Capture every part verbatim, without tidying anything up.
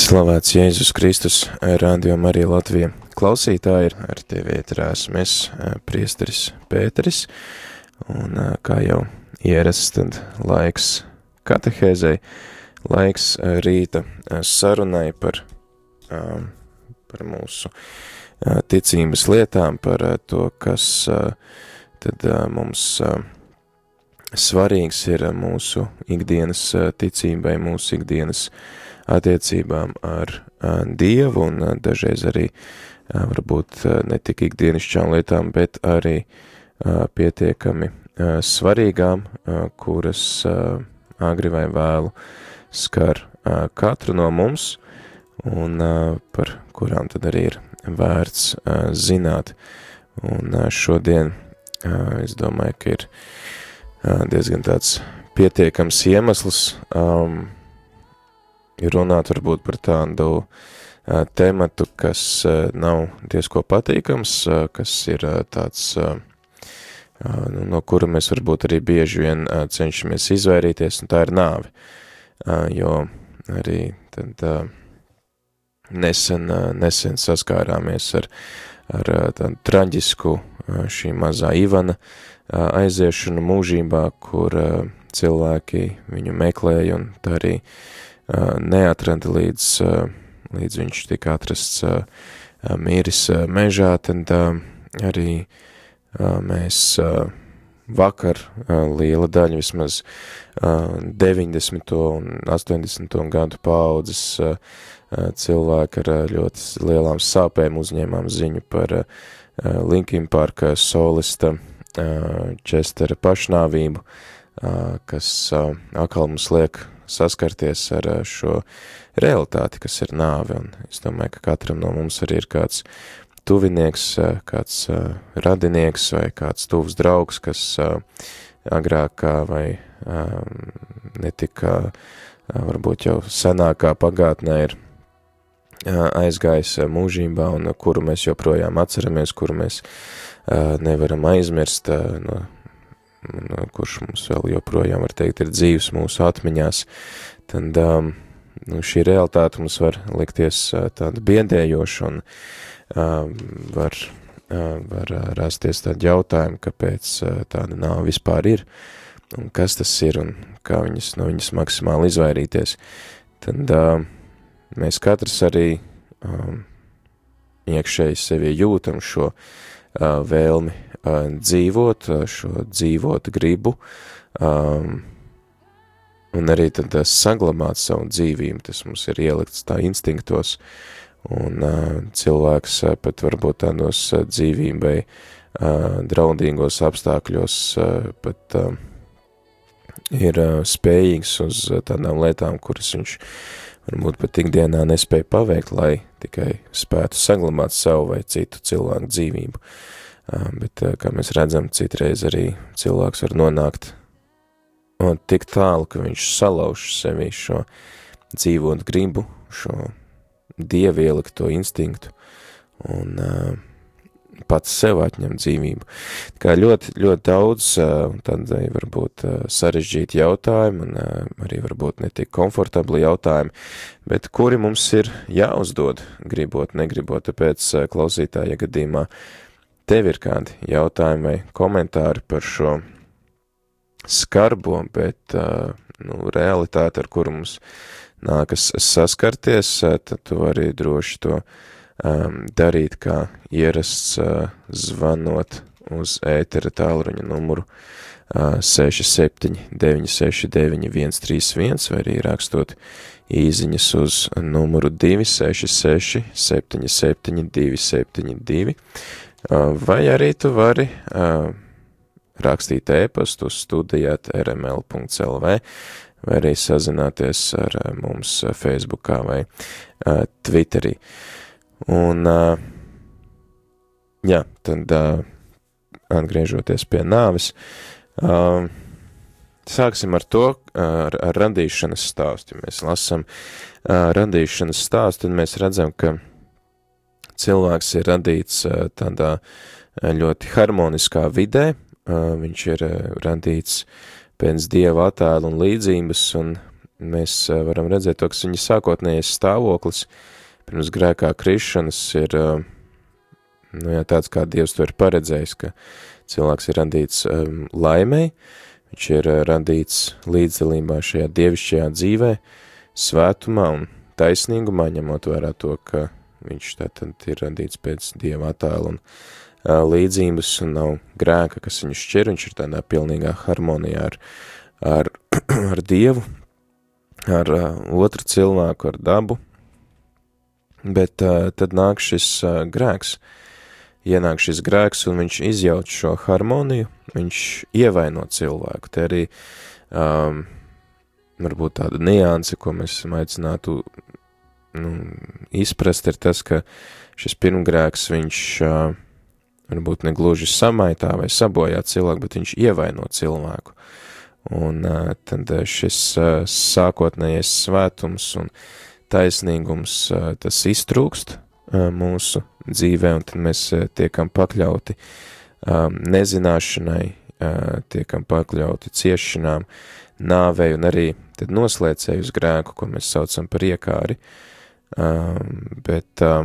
Slavēts Jēzus Kristus, Radio Marija Latvija klausītāji, ar tevi ēterā esmu es, priesteris Pēteris, un kā jau ierasts, tad laiks katehēzei, laiks rīta sarunai par, par mūsu ticības lietām, par to, kas tad mums svarīgs ir mūsu ikdienas ticībai, mūsu ikdienas attiecībām ar Dievu un dažreiz arī varbūt ne tik ikdienišķām lietām, bet arī pietiekami svarīgām, kuras agri vai vēlu skar katru no mums un par kurām tad arī ir vērts zināt. Un šodien es domāju, ka ir diezgan tāds pietiekams iemesls um, runāt varbūt par tādu uh, tematu, kas uh, nav diezko patīkams, uh, kas ir uh, tāds, uh, uh, no kura mēs varbūt arī bieži vien uh, cenšamies izvairīties, un tā ir nāve. Uh, jo arī tad uh, nesen, uh, nesen saskārāmies ar, ar uh, tādu traģisku uh, šī mazā Ivana uh, aiziešanu mūžībā, kur uh, cilvēki viņu meklēja, un tā arī neatrada līdz, līdz viņš tika atrasts mīris mežā, tad arī mēs vakar liela daļa, vismaz deviņdesmito un astoņdesmito gadu paaudzes cilvēki ar ļoti lielām sāpēm uzņēmām ziņu par Linkin Parka solista Chestera pašnāvību, kas atkal mums liek saskarties ar šo realitāti, kas ir nāve, un es domāju, ka katram no mums arī ir kāds tuvinieks, kāds radinieks vai kāds tuvs draugs, kas agrāk vai netika varbūt jau senākā pagātnē ir aizgājis mūžībā, un kuru mēs joprojām atceramies, kuru mēs nevaram aizmirst, no un, kurš mums vēl joprojām, var teikt, ir dzīvs mūsu atmiņās, tad um, nu, šī realitāte mums var likties uh, tāda biedējoša un uh, var, uh, var rasties tādi jautājumi, kāpēc uh, tāda nav vispār ir, un kas tas ir, un kā viņas, no viņas maksimāli izvairīties. Tad uh, mēs katrs arī um, iekšēji sevi jūtam šo uh, vēlmi dzīvot, šo dzīvot gribu, um, un arī tad saglabāt savu dzīvību, tas mums ir ielikts tā instinktos, un uh, cilvēks uh, pat varbūt tādos uh, dzīvībai uh, draudīgos apstākļos uh, pat uh, ir uh, spējīgs uz uh, tādām lietām, kuras viņš varbūt pat ikdienā nespēja paveikt, lai tikai spētu saglabāt savu vai citu cilvēku dzīvību. Bet, kā mēs redzam, citreiz arī cilvēks var nonākt un tik tālu, ka viņš salauž sevi šo dzīvot gribu, šo dievu ielikto instinktu un uh, pats sev atņem dzīvību. Kā ļoti, ļoti daudz uh, tādai varbūt uh, sarežģīti jautājumi un uh, arī varbūt netik komfortabli jautājumi, bet kuri mums ir jāuzdod, gribot, negribot, tāpēc uh, klausītāja gadījumā tev ir kādi jautājumi vai komentāri par šo skarbo, bet nu, realitāti, ar kuru mums nākas saskarties, tad tu vari droši to um, darīt, kā ierasts uh, zvanot uz ētera tālruņa numuru uh, seši septiņi deviņi seši deviņi viens trīs viens vai arī rakstot īziņas uz numuru divi seši seši septiņi septiņi divi septiņi divi. Vai arī tu vari uh, rakstīt ēpastu studijāt r m l punkt l v vai arī sazināties ar uh, mums Facebookā vai uh, Twitterī. Un, uh, jā, tad uh, atgriežoties pie nāves, uh, sāksim ar to, ar, ar radīšanas stāstu. Ja mēs lasam uh, radīšanas stāstu, tad mēs redzam, ka cilvēks ir radīts tādā ļoti harmoniskā vidē, viņš ir radīts pēc Dieva attēla un līdzības, un mēs varam redzēt to, kas viņa sākotnējais stāvoklis pirms grēkā krišanas ir, nu jā, tāds, kā Dievs to ir paredzējis, ka cilvēks ir radīts um, laimei, viņš ir radīts līdzdalībā šajā dievišķajā dzīvē, svētumā un taisnīgumā, ņemot vērā to, ka viņš tātad ir radīts pēc Dieva attēla un uh, līdzības un nav grēka, kas viņu šķir, viņš ir tādā pilnīgā harmonijā ar, ar, ar Dievu, ar uh, otru cilvēku, ar dabu, bet uh, tad nāk šis uh, grēks, ienāk šis grēks un viņš izjauc šo harmoniju, viņš ievaino cilvēku, te arī um, varbūt tāda nianse, ko mēs aicinātu nu, izprast, ir tas, ka šis pirmgrēks, viņš uh, varbūt negluži samaitā vai sabojā cilvēku, bet viņš ievaino cilvēku. Un uh, tad šis uh, sākotnējais svētums un taisnīgums, uh, tas iztrūkst uh, mūsu dzīvē, un tad mēs uh, tiekam pakļauti um, nezināšanai, uh, tiekam pakļauti ciešanām, nāvei un arī tad noslēdzēju uz grēku, ko mēs saucam par iekāri. Um, bet um,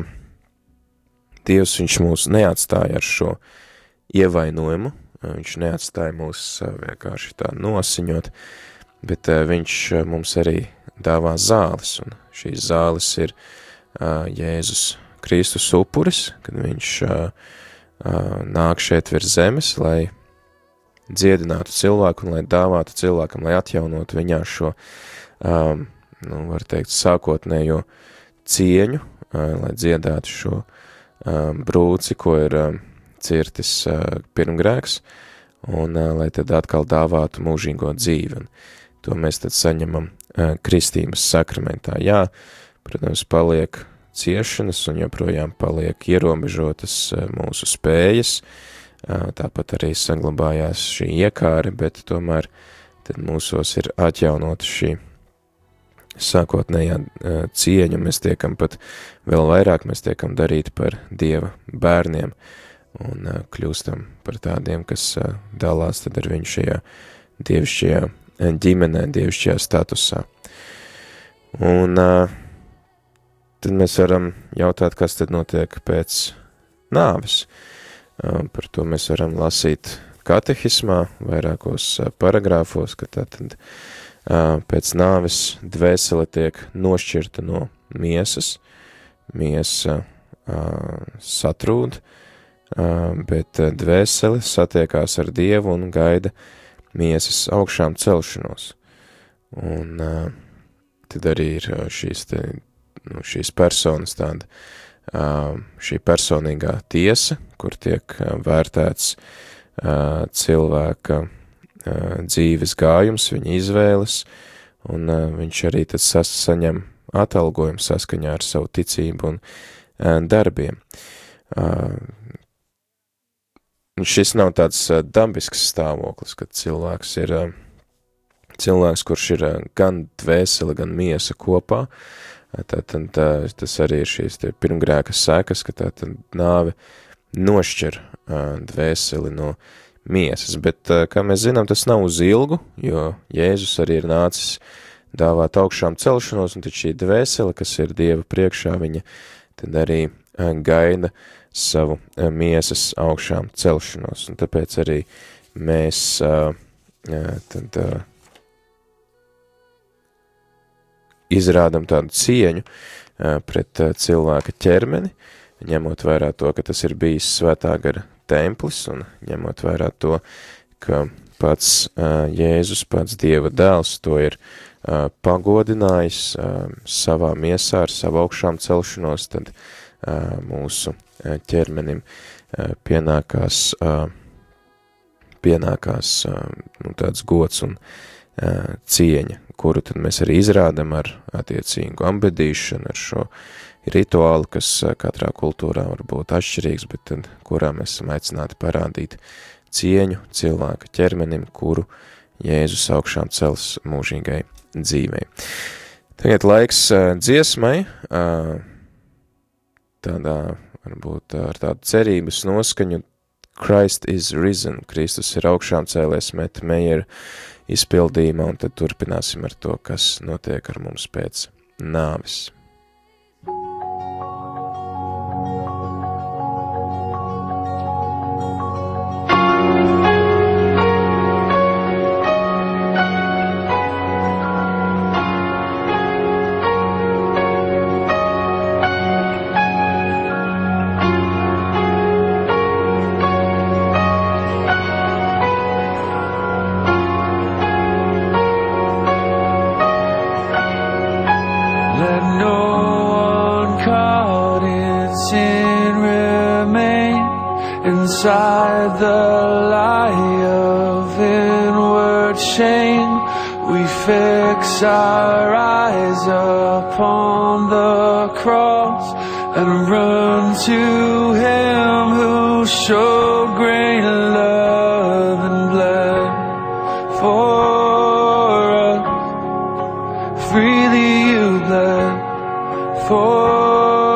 Dievs, viņš mūs neatstāja ar šo ievainojumu, viņš neatstāja mūs uh, vienkārši tā nosiņot, bet uh, viņš uh, mums arī dāvā zāles, un šīs zāles ir uh, Jēzus Kristus upuris, kad viņš uh, uh, nāk šeit virs zemes, lai dziedinātu cilvēku un lai dāvātu cilvēkam, lai atjaunotu viņā šo, um, nu, var teikt, sākotnējo cieņu, lai dziedātu šo um, brūci, ko ir um, cirtis uh, pirmgrēks, un uh, lai tad atkal dāvātu mūžīgo dzīvi. Un to mēs tad saņemam uh, kristības sakramentā. Jā, protams, paliek ciešanas un joprojām paliek ierobežotas uh, mūsu spējas, uh, tāpat arī saglabājās šī iekāre, bet tomēr tad mūsos ir atjaunota šī sākotnējā uh, cieņa, mēs tiekam pat vēl vairāk, mēs tiekam darīti par Dieva bērniem un uh, kļūstam par tādiem, kas uh, dalās tad ar viņu šajā dievišķajā ģimenē, dievišķajā statusā. Un uh, tad mēs varam jautāt, kas tad notiek pēc nāves. Uh, par to mēs varam lasīt katehismā, vairākos uh, paragrāfos, ka tātad pēc nāves dvēsele tiek nošķirta no miesas, miesa uh, satrūd, uh, bet dvēsele satiekās ar Dievu un gaida miesas augšām celšanos. Un uh, tad arī ir šīs, te, nu, šīs personas tāda, uh, šī personīgā tiesa, kur tiek uh, vērtēts uh, cilvēka dzīves gājums, viņa izvēles, un uh, viņš arī tad sas, saņem atalgojumu saskaņā ar savu ticību un uh, darbiem. Uh, šis nav tāds uh, dabisks stāvoklis, kad cilvēks ir uh, cilvēks, kurš ir uh, gan dvēsele, gan miesa kopā. Uh, tātad uh, tas arī ir šīs tie pirmgrēka sekas, ka tātad nāve nošķir uh, dvēseli no miesas, bet, kā mēs zinām, tas nav uz ilgu, jo Jēzus arī ir nācis dāvāt augšām celšanos, un tad šī dvēsele, kas ir Dieva priekšā, viņa tad arī gaida savu miesas augšām celšanos, un tāpēc arī mēs tad izrādam tādu cieņu pret cilvēka ķermeni, ņemot vērā to, ka tas ir bijis svētā gara templis, un ņemot vērā to, ka pats uh, Jēzus, pats Dieva dēls, to ir uh, pagodinājis uh, savā miesā ar savu augšām celšanos, tad uh, mūsu uh, ķermenim uh, pienākās, uh, pienākās uh, nu, tāds gods un uh, cieņa, kuru tad mēs arī izrādam ar attiecīgu ambedīšanu, ar šo rituāli, kas katrā kultūrā var būt atšķirīgs, bet tad, kurā mēs esam aicināti parādīt cieņu cilvēka ķermenim, kuru Jēzus augšām cels mūžīgai dzīvei. Tagad laiks dziesmai, tādā, varbūt ar tādu cerības noskaņu, Christ is risen, Kristus ir augšām cēlēs, Meta Meijera izpildījuma, un tad turpināsim ar to, kas notiek ar mums pēc nāves. Inside the lie of inward shame, we fix our eyes upon the cross and run to Him who showed great love and bled for us. Freely you bled for us.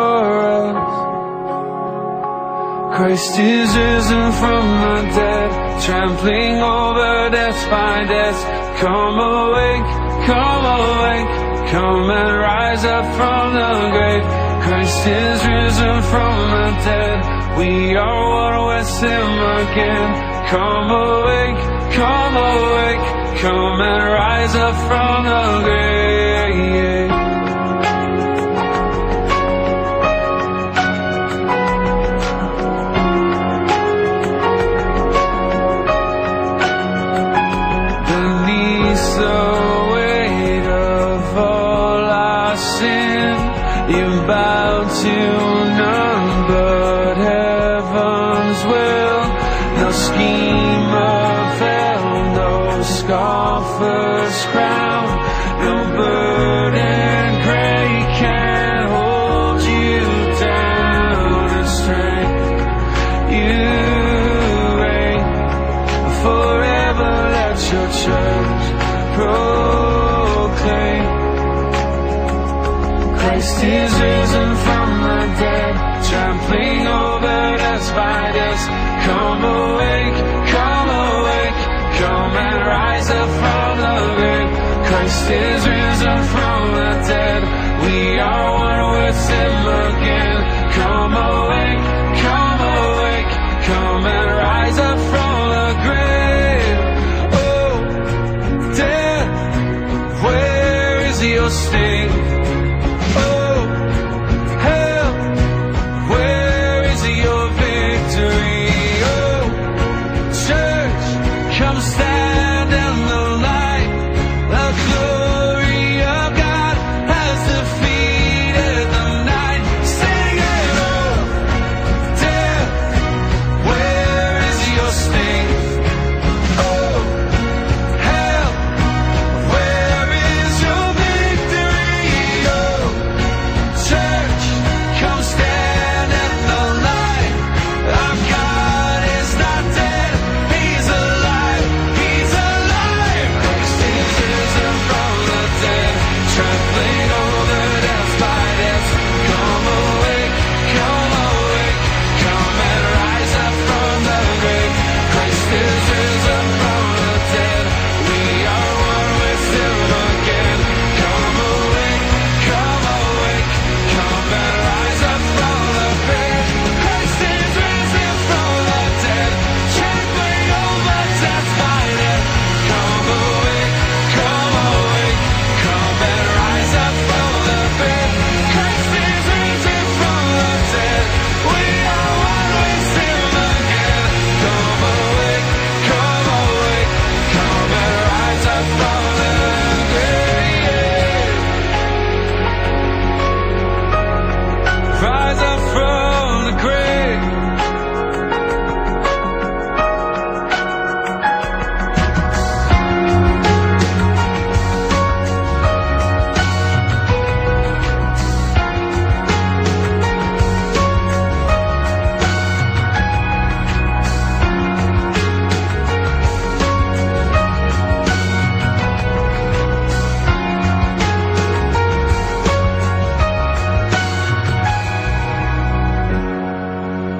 Christ is risen from the dead, trampling over death by death. Come awake, come awake, come and rise up from the grave. Christ is risen from the dead, we are one with Him again. Come awake, come awake, come and rise up from the grave. Bow to none but heaven's will. No scheme of hell, no scoffer's crown, no burden great can hold you down. In strength you reign forever. Let your church proclaim. Christ is risen from the dead, trampling over death by death. Come awake, come awake, come and rise up from the grave. Christ is risen from the dead, we are one with Him again. Come awake, come awake, come and rise up from the grave. Oh, death, where is your sting?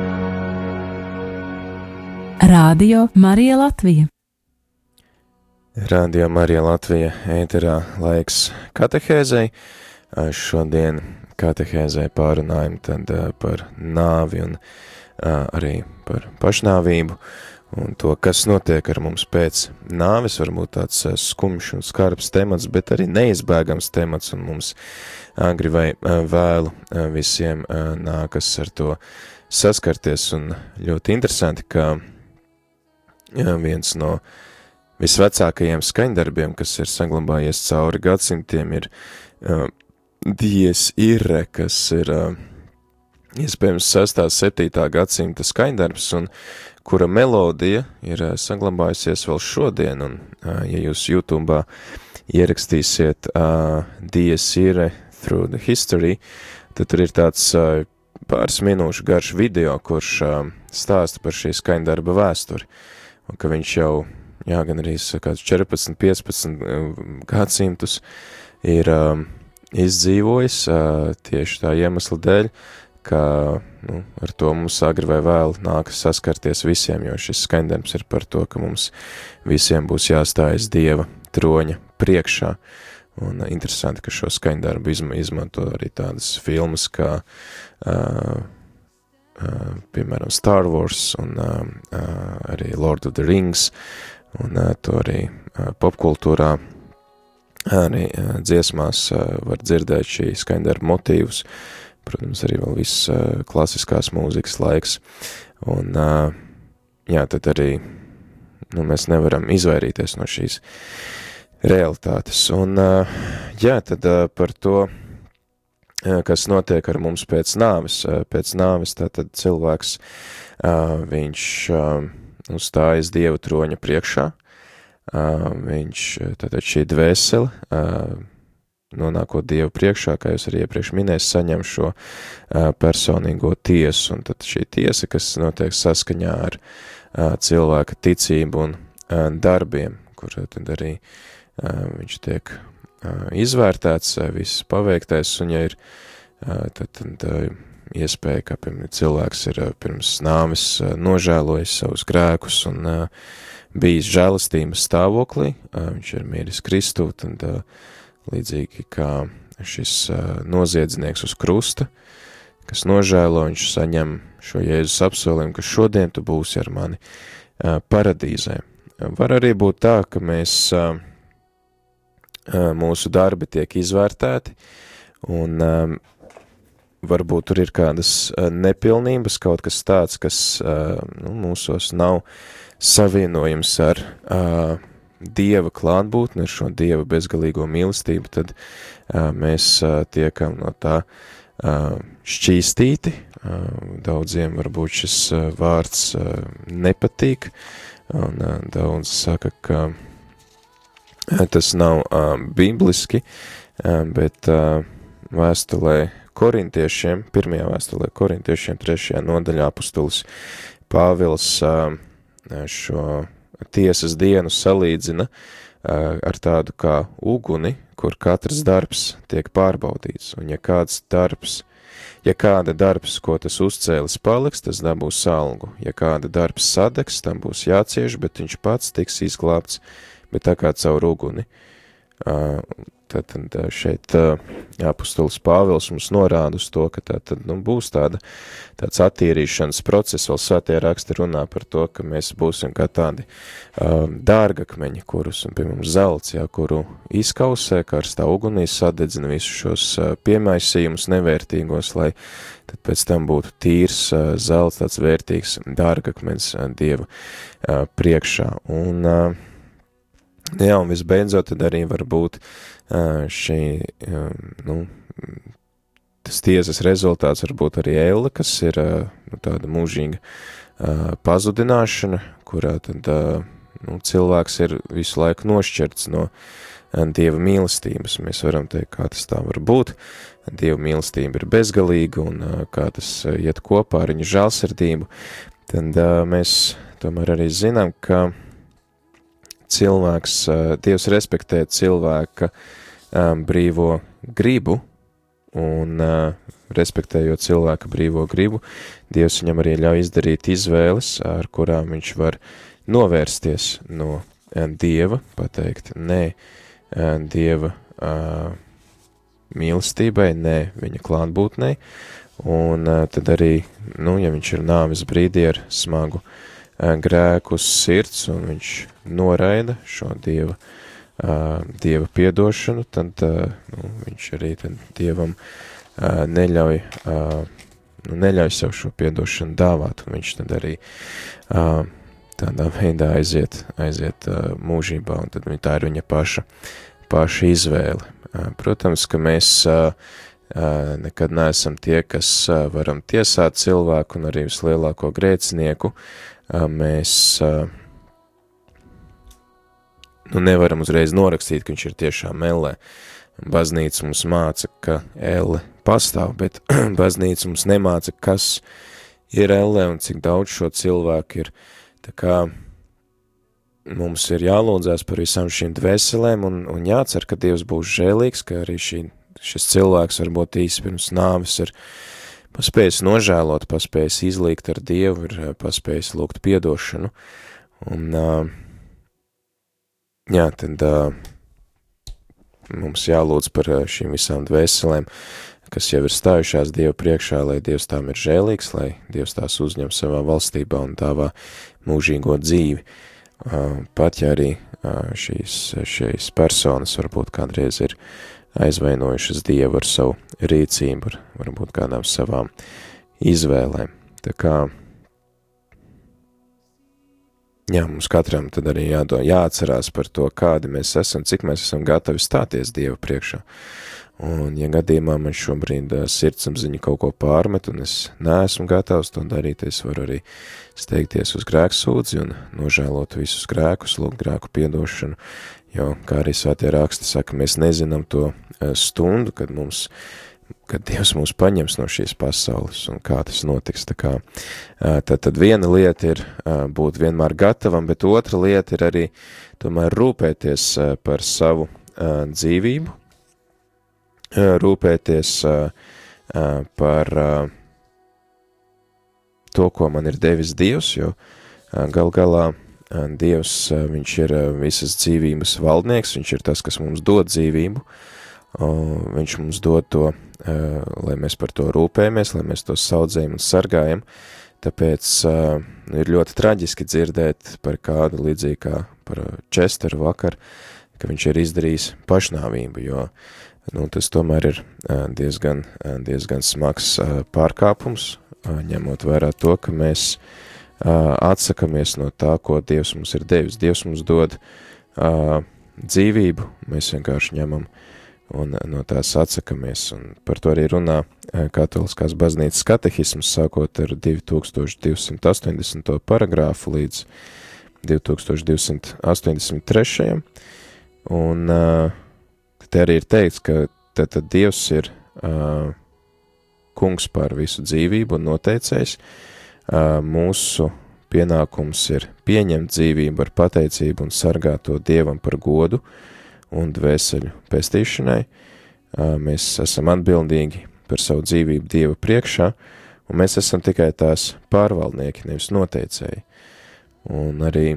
Rādio Marija Latvija. Radio Marija Latvija ēterā laiks katehēzei. Šodien katehēzei pārunājam tad par nāvi un arī par pašnāvību un to, kas notiek ar mums pēc nāves. Varbūt tāds skumjš un skarbs temats, bet arī neizbēgams temats, un mums agri vai vēlu visiem nākas ar to saskarties. Un ļoti interesanti, ka viens no visvecākajiem skaņdarbiem, kas ir saglabājies cauri gadsimtiem, ir uh, Dies Irae, kas ir uh, iespējams sestā, septītā gadsimta skaņdarbs, un kura melodija ir uh, saglabājusies vēl šodien, un uh, ja jūs YouTube'ā ierakstīsiet uh, Dies Irae Through the History, tad tur ir tāds uh, pāris minūšu garš video, kurš uh, stāsta par šī skaņdarba vēsturi, un ka viņš jau jā, gan arī kāds četrpadsmit, piecpadsmit gadsimtus ir um, izdzīvojis uh, tieši tā iemesla dēļ, ka nu, ar to mums agri vai vēl nākas saskarties visiem, jo šis skaņdarbs ir par to, ka mums visiem būs jāstājas Dieva troņa priekšā. Un uh, interesanti, ka šo skaņdarbu izma, izmanto arī tādas filmas, kā uh, uh, piemēram Star Wars un uh, uh, arī Lord of the Rings, un uh, to arī uh, popkultūrā, arī uh, dziesmās uh, var dzirdēt šī skaņdarba motīvus, protams, arī vēl viss uh, klasiskās mūzikas laiks, un uh, jā, tad arī nu, mēs nevaram izvairīties no šīs realitātes, un uh, jā, tad uh, par to, uh, kas notiek ar mums pēc nāves, uh, pēc nāves, tātad cilvēks, uh, viņš uh, stājas Dieva troņa priekšā, uh, viņš, tātad šī dvēsele, uh, nonākot Dievu priekšā, kā jūs arī iepriekš minējis, saņem šo uh, personīgo tiesu, un tad šī tiesa, kas notiek saskaņā ar uh, cilvēka ticību un uh, darbiem, kur tad arī uh, viņš tiek uh, izvērtēts, uh, viss paveiktais, un ja ir uh, tad, tad uh, iespēja, ka piemēram, cilvēks ir pirms nāves nožēlojis savus grēkus un uh, bijis žēlastības stāvoklī, uh, viņš ir miris Kristu, tad uh, līdzīgi kā šis uh, noziedznieks uz krusta, kas nožēlo, viņš saņem šo Jēzus apsolījumu, ka šodien tu būsi ar mani uh, paradīzē. Var arī būt tā, ka mēs, uh, uh, mūsu darbi tiek izvērtēti, un uh, varbūt tur ir kādas nepilnības, kaut kas tāds, kas nu, mūsos nav savienojams ar uh, Dieva klātbūtni, ar šo Dieva bezgalīgo mīlestību, tad uh, mēs uh, tiekam no tā uh, šķīstīti. Uh, daudziem varbūt šis uh, vārds uh, nepatīk, un uh, daudz saka, ka uh, tas nav uh, bibliski, uh, bet uh, vēstulē korintiešiem, pirmajā vēstulē korintiešiem, trešajā nodaļā apustulis Pāvils šo tiesas dienu salīdzina ar tādu kā uguni, kur katrs darbs tiek pārbaudīts, un ja kāds darbs, ja kāda darbs, ko tas uzcēlis paliks, tas dabūs algu, ja kāda darbs sadegs, tam būs jācieš, bet viņš pats tiks izglābts, bet tā kā caur uguni. Tad šeit apustulis Pāvils mums norāda uz to, ka tā tad nu, būs tāda, tāds attīrīšanas process, vēl svētie raksti runā par to, ka mēs būsim kā tādi um, dārgakmeņi, kurus, un piemēram zelts, jā, kuru izkausē, karstā ugunī sadedzina visus šos uh, piemaisījumus nevērtīgos, lai tad pēc tam būtu tīrs uh, zelts, tāds vērtīgs dārgakmenis uh, Dieva uh, priekšā. Un, uh, jā, un visbeidzot, tad arī var būt šī, nu, tas tiesas rezultāts var būt arī elle, kas ir nu, tāda mūžīga pazudināšana, kurā tad nu, cilvēks ir visu laiku nošķirts no Dieva mīlestības. Mēs varam teikt, kā tas tā var būt. Dieva mīlestība ir bezgalīga, un kā tas iet kopā ar viņa žēlsirdību. Tad mēs tomēr arī zinām, ka cilvēks, Dievs respektē cilvēka um, brīvo gribu, un uh, respektējot cilvēka brīvo gribu, Dievs viņam arī ļauj izdarīt izvēles, ar kurām viņš var novērsties no Dieva, pateikt nē Dieva uh, mīlestībai, nē viņa klātbūtnei, un uh, tad arī, nu, ja viņš ir nāves brīdī ar smagu uh, grēku uz sirds, un viņš noraida šo Dieva, uh, Dieva piedošanu, tad uh, nu, viņš arī tad Dievam uh, neļauj, uh, nu, neļauj sev šo piedošanu dāvāt, un viņš tad arī uh, tādā veidā aiziet, aiziet uh, mūžībā, un tad tā ir viņa paša, paša izvēle. Uh, protams, ka mēs uh, uh, nekad neesam tie, kas uh, varam tiesāt cilvēku, un arī vislielāko grēcinieku. Uh, mēs uh, nu, nevaram uzreiz norakstīt, ka viņš ir tiešām ellē. Baznīca mums māca, ka elle pastāv, bet baznīca mums nemāca, kas ir ellē un cik daudz šo cilvēku ir. Tā kā mums ir jālūdzās par visām šīm dvēselēm un, un jācer, ka Dievs būs žēlīgs, ka arī šī, šis cilvēks varbūt īsi pirms nāves ir paspējis nožēlot, paspējis izlīgt ar Dievu, ir paspējis lūgt piedošanu. Un, jā, tad mums jālūdz par šīm visām dvēselēm, kas jau ir stājušās Dieva priekšā, lai Dievs tām ir žēlīgs, lai Dievs tās uzņem savā valstībā un dāvā mūžīgo dzīvi. Pat ja arī šīs, šīs personas varbūt kādreiz ir aizvainojušas Dievu ar savu rīcību, ar varbūt kādām savām izvēlēm. Tā kā, jā, mums katram tad arī jādo, jāatcerās par to, kādi mēs esam, cik mēs esam gatavi stāties Dieva priekšā. Un, ja gadījumā man šobrīd sirdsapziņa kaut ko pārmet, un es neesmu gatavs to darīt, es varu arī steigties uz grēksūdzi un nožēlot visus grēkus, lūgt grēku piedošanu, jo, kā arī svētie raksti saka, mēs nezinām to stundu, kad mums, kad Dievs mūs paņems no šīs pasaules, un kā tas notiks. Tā kā, tad, tad viena lieta ir būt vienmēr gatavam, bet otra lieta ir arī tomēr rūpēties par savu dzīvību, rūpēties uh, uh, par uh, to, ko man ir devis Dievs, jo uh, gal galā uh, Dievs, uh, viņš ir uh, visas dzīvības valdnieks, viņš ir tas, kas mums dod dzīvību, uh, viņš mums dod to, uh, lai mēs par to rūpējamies, lai mēs to saudzējam un sargājam, tāpēc uh, ir ļoti traģiski dzirdēt par kādu līdzīgi kā par Česteru vakar, ka viņš ir izdarījis pašnāvību, jo nu, tas tomēr ir diezgan, diezgan smags pārkāpums, ņemot vērā to, ka mēs atsakamies no tā, ko Dievs mums ir devis. Dievs mums dod dzīvību, mēs vienkārši ņemam un no tās atsakamies. Un par to arī runā Katoliskās baznīcas katehisms, sākot ar divi tūkstoši divsimt astoņdesmito paragrāfu līdz divi tūkstoši divsimt astoņdesmit trešajam. Un te arī ir teikts, ka tad, tad Dievs ir uh, kungs pār visu dzīvību un noteicējs. Uh, mūsu pienākums ir pieņemt dzīvību ar pateicību un sargāt to Dievam par godu un dvēseļu pestīšanai. Uh, mēs esam atbildīgi par savu dzīvību Dieva priekšā, un mēs esam tikai tās pārvaldnieki, nevis noteicēji. Un arī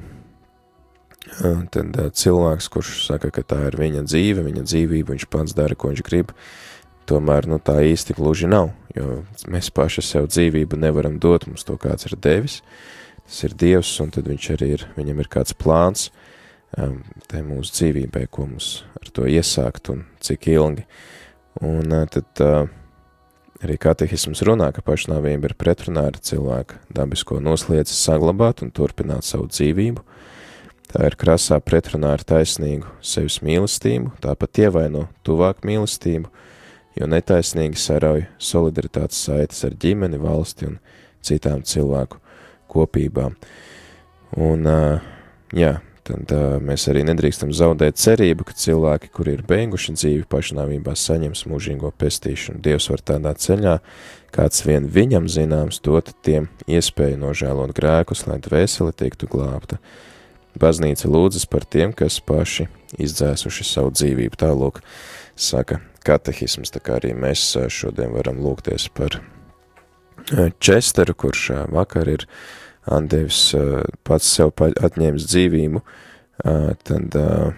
tad cilvēks, kurš saka, ka tā ir viņa dzīve, viņa dzīvība, viņš pats dara, ko viņš grib, tomēr, nu, tā īsti gluži nav, jo mēs paši sev dzīvību nevaram dot, mums to kāds ir devis, tas ir Dievs, un tad viņš arī ir, viņam ir kāds plāns um, tai mūsu dzīvībai, ko mums ar to iesākt un cik ilgi. Un uh, tad uh, arī katehisms runā, ka pašnāvība ir pretrunā ar cilvēka dabisko noslieci saglabāt un turpināt savu dzīvību. Tā ir krasā pretrunā ar taisnīgu sevis mīlestību, tāpat ievaino tuvāk mīlestību, jo netaisnīgi sarauj solidaritātes saites ar ģimeni, valsti un citām cilvēku kopībām. Un, jā, tad mēs arī nedrīkstam zaudēt cerību, ka cilvēki, kuri ir beiguši dzīvi pašnāvībā, saņems mūžīgo pestīšanu. Dievs var tādā ceļā, kāds vien viņam zināms, dot tiem iespēju nožēlot grēkus, lai dvēseli tiktu glābta. Baznīca lūdzas par tiem, kas paši izdzēsuši savu dzīvību. Tā lūk, saka katehisms, tā kā arī mēs šodien varam lūgties par Česteru, kurš vakar ir atdevis pats sev atņēmis dzīvību tad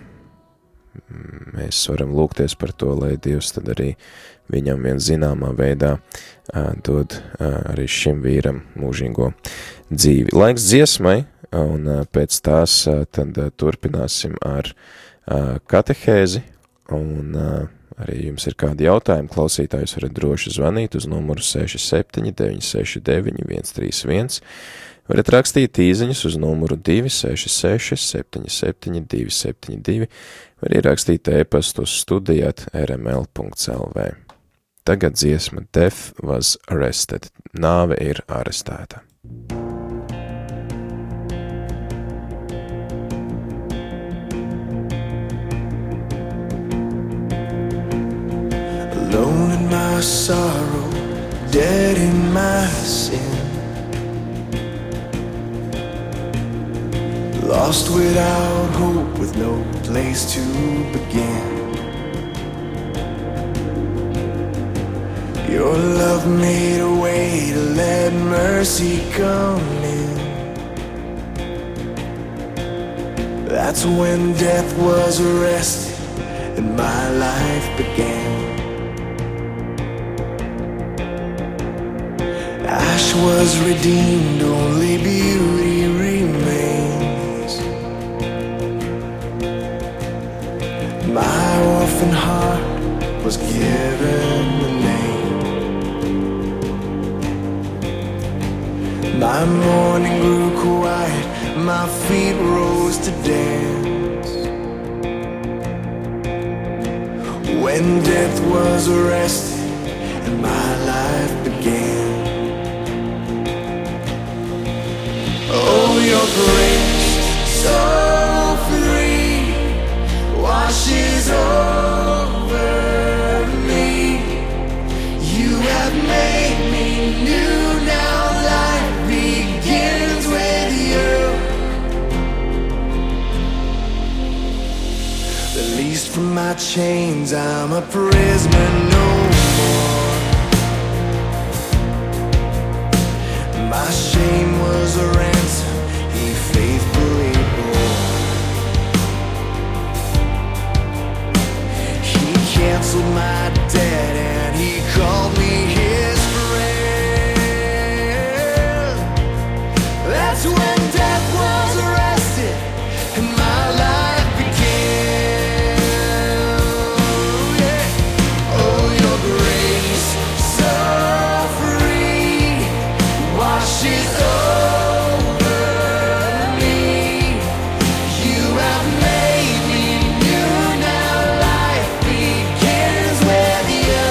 mēs varam lūgties par to, lai Dievs tad arī viņam vien zināmā veidā dod arī šim vīram mūžīgo dzīvi. Laiks dziesmai, un pēc tās tad turpināsim ar katehēzi, un arī jums ir kādi jautājumi, klausītājus varat droši zvanīt uz numuru seši septiņi deviņi seši deviņi viens trīs viens, varat rakstīt īziņas uz numuru divi seši seši septiņi septiņi divi septiņi divi, var ierakstīt e-pastu uz studijāt r m l punkts l v. Tagad dziesma Death was arrested, nāve ir arestēta. Alone in my sorrow, dead in my sin, lost without hope, with no place to begin. Your love made a way to let mercy come in. That's when death was arrested and my life began. Ash was redeemed, only beauty remains. My orphan heart was given a name. My morning grew quiet, my feet rose to dance. When death was arrested and my life began. Oh, your grace, so free, washes over me. You have made me new, now life begins with you. Released from my chains, I'm a prisoner no more. My shame was a ransom he faithfully bore. He canceled my debt and he called me his friend. That's when death was arrested and my life began. Yeah. Oh, your grace, so free, washes over me. You have made me new, now life begins with you.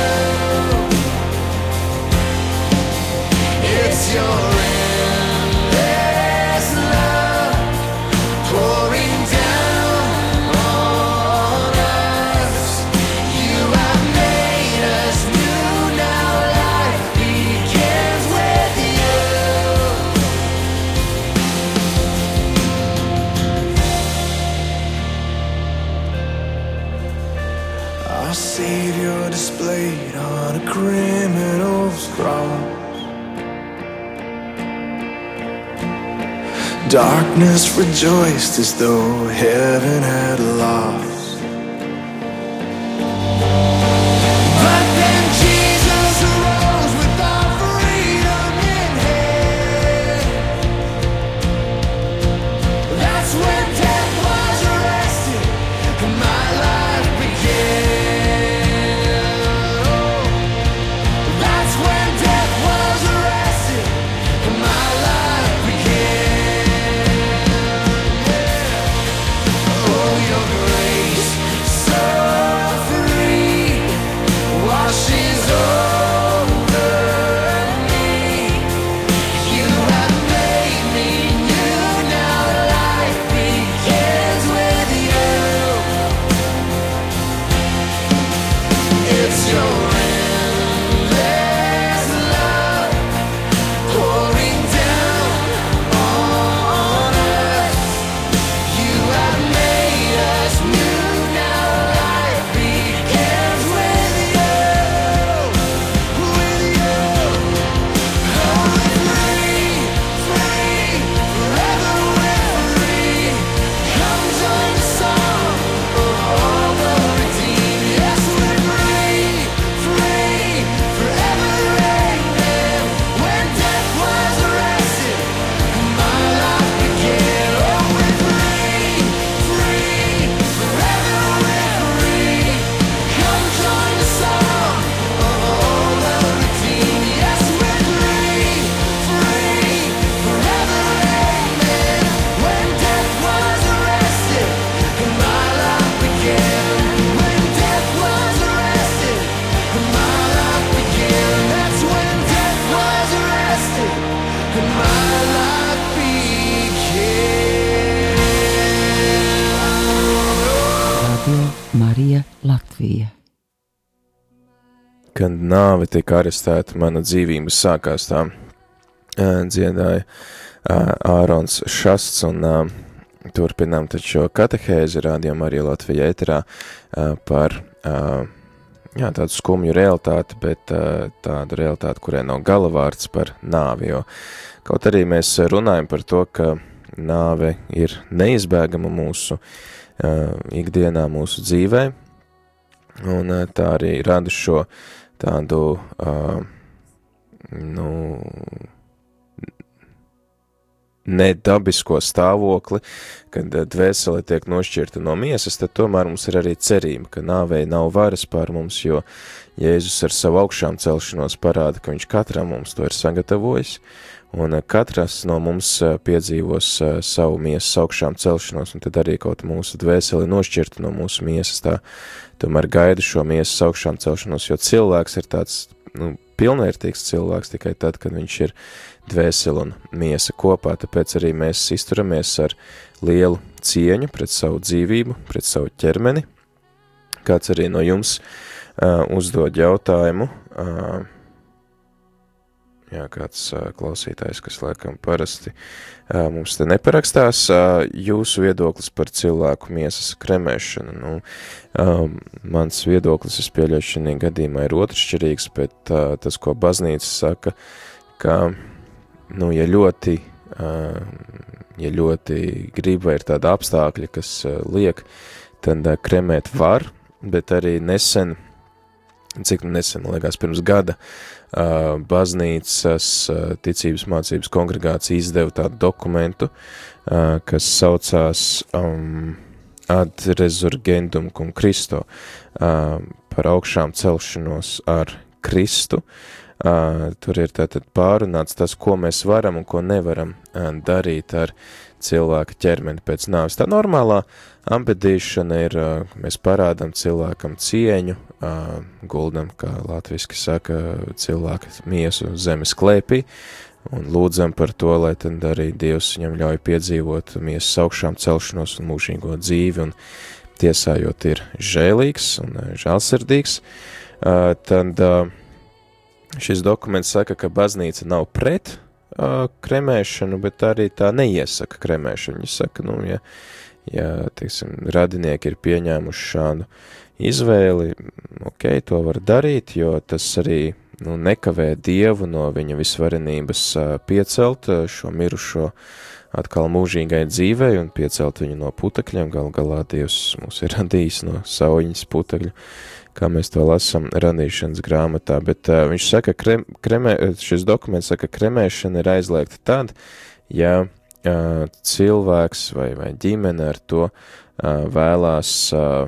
It's your endless love pouring down on us. You have made us new, now life begins with you. Our Savior displayed on a criminal's cross. Darkness rejoiced as though heaven had lost. But then Jesus arose with our freedom in hand. That's when death was arrested and my life began. That's when death was arrested and my life began. Oh, your grace, so free, kad nāve tika arestēta, mana dzīvība sākās, tā dziedāja Ārons Šasts, un turpinām taču katehēzi rādījumā arī Latvijā ēterā par jā, tādu skumju realitāti, bet tādu realitāti, kurai nav galavārds par nāvi, jo kaut arī mēs runājam par to, ka nāve ir neizbēgama mūsu ikdienā, mūsu dzīvē, un tā arī rada šo tādu, nu, nedabisko stāvokli, kad dvēsele tiek nošķirta no miesas, tad tomēr mums ir arī cerība, ka nāvei nav varas pār mums, jo Jēzus ar savu augšām celšanos parāda, ka viņš katram mums to ir sagatavojis, un katrs no mums piedzīvos savu miesas augšām celšanos, un tad arī kaut mūsu dvēseli nošķirta no mūsu miesas, tā tomēr gaida šo miesas augšām celšanos, jo cilvēks ir tāds, nu, pilnvērtīgs cilvēks tikai tad, kad viņš ir dvēseli un miesa kopā, tāpēc arī mēs izturamies ar lielu cieņu pret savu dzīvību, pret savu ķermeni. Kāds arī no jums uh, uzdod jautājumu, uh, jā, kāds uh, klausītājs, kas laikam parasti uh, mums te neparakstās, uh, jūsu viedoklis par cilvēku miesas kremēšanu. Nu, um, mans viedoklis, es pieļauju, šajā gadījumā ir otršķirīgs, bet uh, tas, ko baznīca saka, ka nu, ja ļoti, ja ļoti grib vai ir tāda apstākļa, kas liek, tad kremēt var, bet arī nesen, cik nesen, liekas, pirms gada, baznīcas ticības mācības kongregācija izdeva tādu dokumentu, kas saucās um, Ad resurgendum cum Christo, par augšām celšanos ar Kristu. Uh, tur ir tātad pārunāts tas, ko mēs varam un ko nevaram uh, darīt ar cilvēka ķermeni pēc nāves. Tā normālā ambedīšana ir, uh, mēs parādam cilvēkam cieņu, uh, guldam, kā latviski saka, cilvēka miesu zemes klēpī, un lūdzam par to, lai tad arī Dievs viņam ļauj piedzīvot miesas augšām celšanos un mūžīgo dzīvi, un tiesājot ir žēlīgs un uh, žēlsirdīgs, uh, tad uh, šis dokuments saka, ka baznīca nav pret uh, kremēšanu, bet arī tā neiesaka kremēšanu. Viņa saka, nu, ja, ja teiksim, radinieki ir pieņēmuši šādu izvēli, ok, to var darīt, jo tas arī nu, nekavē Dievu no viņa visvarenības uh, piecelt uh, šo mirušo atkal mūžīgai dzīvei un piecelt viņu no putekļiem. Gal galā Dievs mūs ir radījis no saujiņas putekļu, kā mēs to lasam radīšanas grāmatā, bet uh, viņš saka, krem, kremē, šis dokuments saka, kremēšana ir aizliegta tad, ja uh, cilvēks vai, vai ģimene ar to uh, vēlās uh,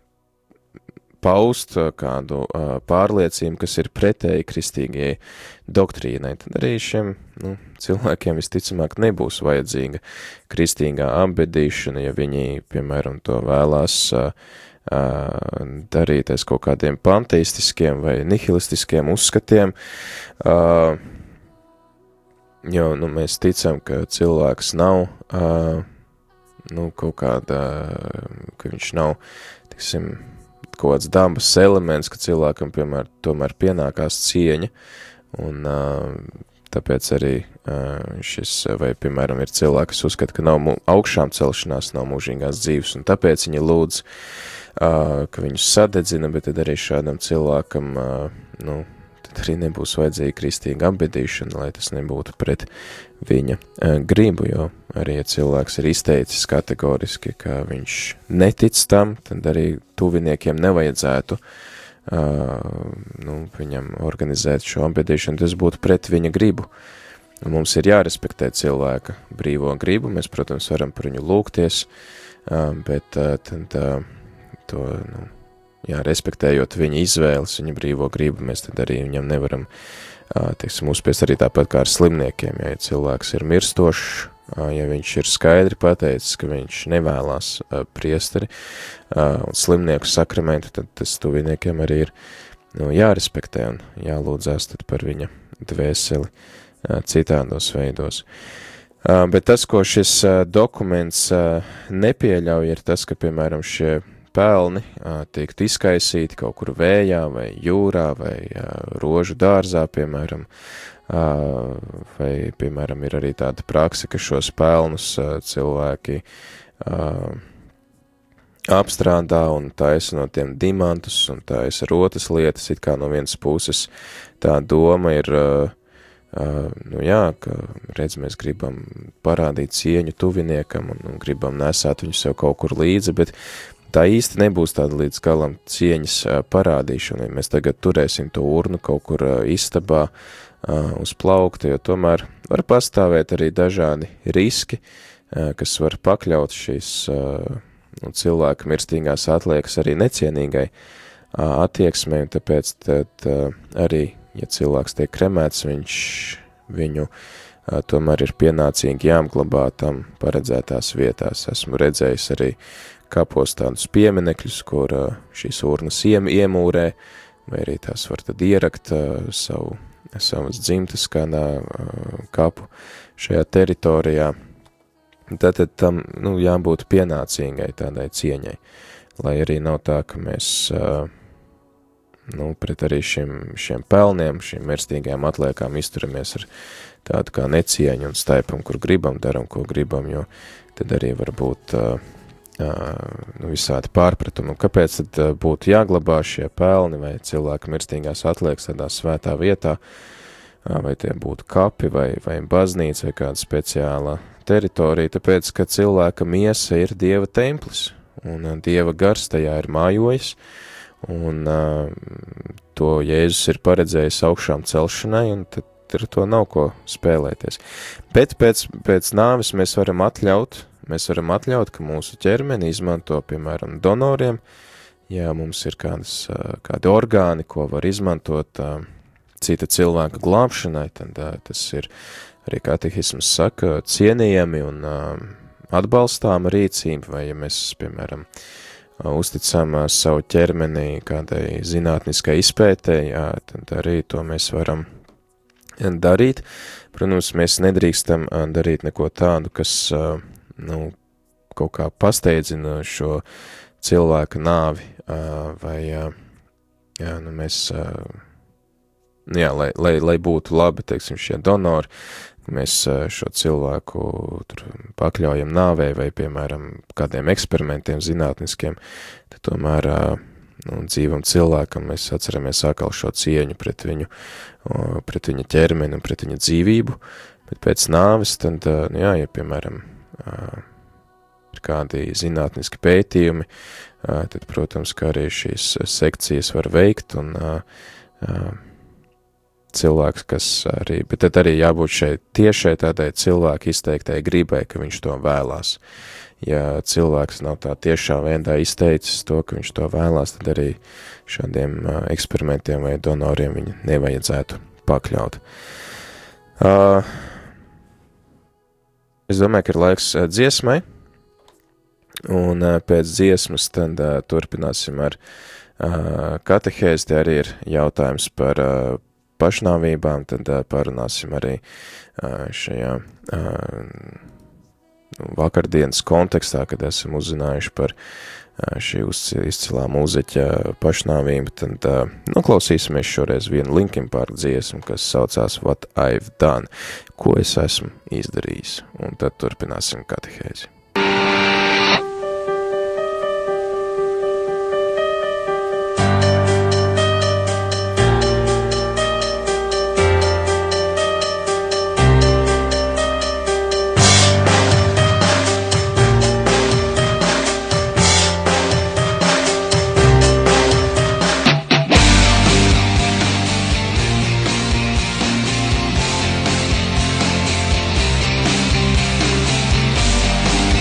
paust uh, kādu uh, pārliecību, kas ir pretēji kristīgajai doktrīnai, tad arī šiem nu, cilvēkiem visticamāk nebūs vajadzīga kristīgā apbedīšana, ja viņi, piemēram, to vēlās uh, darīt aiz kaut kādiem panteistiskiem vai nihilistiskiem uzskatiem, uh, jo, nu, mēs ticam, ka cilvēks nav, uh, nu, kaut kāda, ka viņš nav, tiksim, kaut kāds dabas elements, ka cilvēkam, piemēram, tomēr pienākās cieņa, un uh, tāpēc arī uh, šis, vai, piemēram, ir cilvēki, kas uzskata, ka nav augšām celšanās, nav mūžīgās dzīves, un tāpēc viņi lūdz, Uh, ka viņus sadedzina, bet tad arī šādam cilvēkam, uh, nu, tad arī nebūs vajadzīga kristīga apbedīšana, lai tas nebūtu pret viņa uh, gribu, jo arī, ja cilvēks ir izteicis kategoriski, ka viņš netic tam, tad arī tuviniekiem nevajadzētu uh, nu, viņam organizēt šo apbedīšanu, tas būtu pret viņa gribu. Un mums ir jārespektē cilvēka brīvo gribu, mēs, protams, varam par viņu lūgties, uh, bet uh, tad uh, to, nu, jā, respektējot viņa izvēles, viņa brīvo gribu, mēs tad arī viņam nevaram, teiksim, uzspiest arī tāpat kā ar slimniekiem, ja cilvēks ir mirstošs, ja viņš ir skaidri pateicis, ka viņš nevēlās priesteri un slimnieku sakramentu, tad tas tuviniekiem arī ir, nu, jārespektē un jālūdzās tad par viņa dvēseli citādos veidos. Bet tas, ko šis dokuments nepieļauj, ir tas, ka, piemēram, šie pelni tiktu izkaisīti kaut kur vējā vai jūrā vai rožu dārzā, piemēram, vai, piemēram, ir arī tāda prakse, ka šos pelnus cilvēki apstrādā un taisa no tiem dimantus un taisa rotas lietas, it kā no vienas puses tā doma ir, uh, nu jā, ka, redz, mēs gribam parādīt cieņu tuviniekam un, un gribam nesāt viņu sev kaut kur līdzi, bet tā īsti nebūs tāda līdz galam cieņas uh, parādīšana, ja mēs tagad turēsim to urnu kaut kur uh, istabā uh, uz plaukta, jo tomēr var pastāvēt arī dažādi riski, uh, kas var pakļaut šīs uh, un cilvēka mirstīgās atliekas arī necienīgai attieksmei, un tāpēc tad arī, ja cilvēks tiek kremēts, viņš viņu tomēr ir pienācīgi jāapglabā tam paredzētās vietās. Esmu redzējis arī kapos tādus pieminekļus, kur šīs urnas iem, iemūrē, vai arī tās var tad ierakt savu, savas dzimtas kādā kapu šajā teritorijā. Tātad tam, nu, jābūt pienācīgai tādai cieņai, lai arī nav tā, ka mēs, nu, pret arī šiem, šiem pelniem, šiem mirstīgajām atliekām izturamies ar tādu kā necieņu un staipam, kur gribam, daram, ko gribam, jo tad arī var būt, nu, visādi pārpratumi. Un kāpēc tad būtu jāglabā šie pelni vai cilvēka mirstīgās atliekas tādā svētā vietā, vai tie būtu kapi vai, vai baznīca vai kāda speciāla teritorija, tāpēc, ka cilvēka miesa ir Dieva templis, un Dieva gars tajā ir mājojis, un uh, to Jēzus ir paredzējis augšām celšanai, un tad ar to nav ko spēlēties. Bet pēc, pēc nāves mēs varam atļaut, mēs varam atļaut, ka mūsu ķermeni izmanto, piemēram, donoriem, ja mums ir kādas, uh, kādi orgāni, ko var izmantot uh, cita cilvēka glābšanai, tad uh, tas ir arī katehisms saka, cienījami un uh, atbalstāma rīcība, vai ja mēs, piemēram, uh, uzticam uh, savu ķermeni kādai zinātniskai izpētei, jā, tad arī to mēs varam darīt. Protams, mēs nedrīkstam uh, darīt neko tādu, kas, uh, nu, kaut kā pasteidzina šo cilvēka nāvi, uh, vai, uh, jā, nu, mēs, uh, jā, lai, lai, lai būtu labi, teiksim, šie donori, mēs šo cilvēku tur pakļaujam nāvei vai, piemēram, kādiem eksperimentiem zinātniskiem, tad tomēr, nu, dzīvam cilvēkam mēs atceramies atkal šo cieņu pret viņu, pret viņa ķermeni un pret viņa dzīvību, bet pēc nāves, tad, nu jā, ja, piemēram, ir kādi zinātniski pētījumi, tad, protams, kā arī šīs sekcijas var veikt un cilvēks, kas arī, bet tad arī jābūt šeit tiešai tādai cilvēku izteiktai gribai, ka viņš to vēlās. Ja cilvēks nav tā tiešā veidā izteicis to, ka viņš to vēlās, tad arī šādiem eksperimentiem vai donoriem viņu nevajadzētu pakļaut. Uh, es domāju, ka ir laiks dziesmai, un pēc dziesmas tad uh, turpināsim ar uh, katehēzi, te arī ir jautājums par uh, pašnāvībām, tad uh, parunāsim arī uh, šajā uh, vakardienas kontekstā, kad esam uzzinājuši par uh, šī izcilā mūziķa pašnāvību, tad uh, noklausīsimies šoreiz vienu Linkin Park dziesmu, kas saucās What I've Done, ko es esmu izdarījis, un tad turpināsim katehēzi. What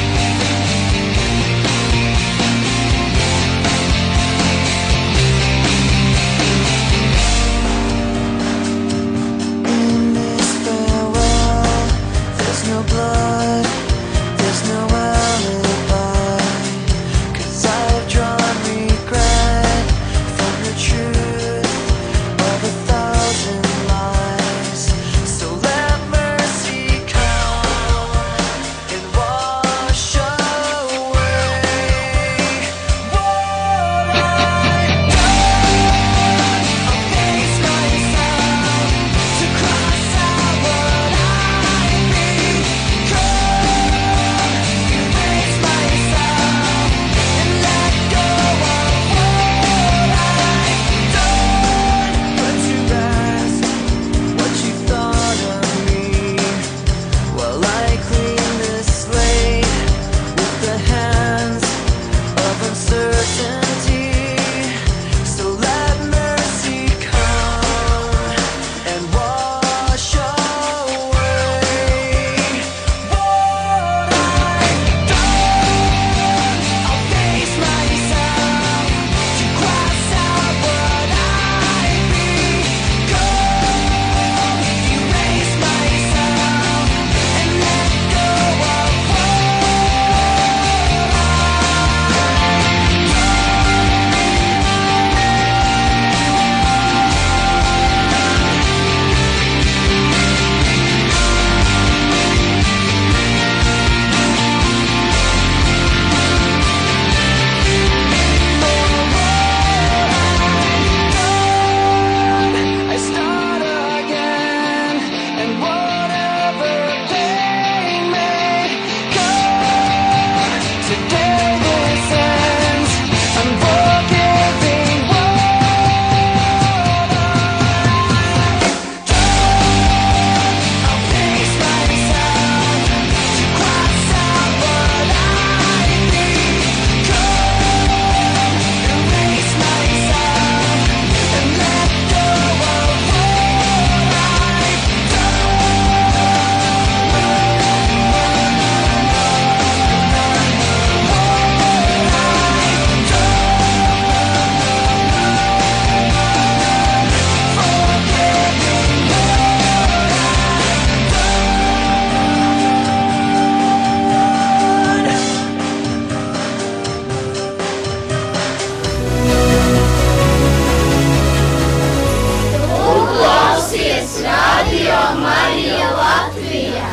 Radio Marija Latvija.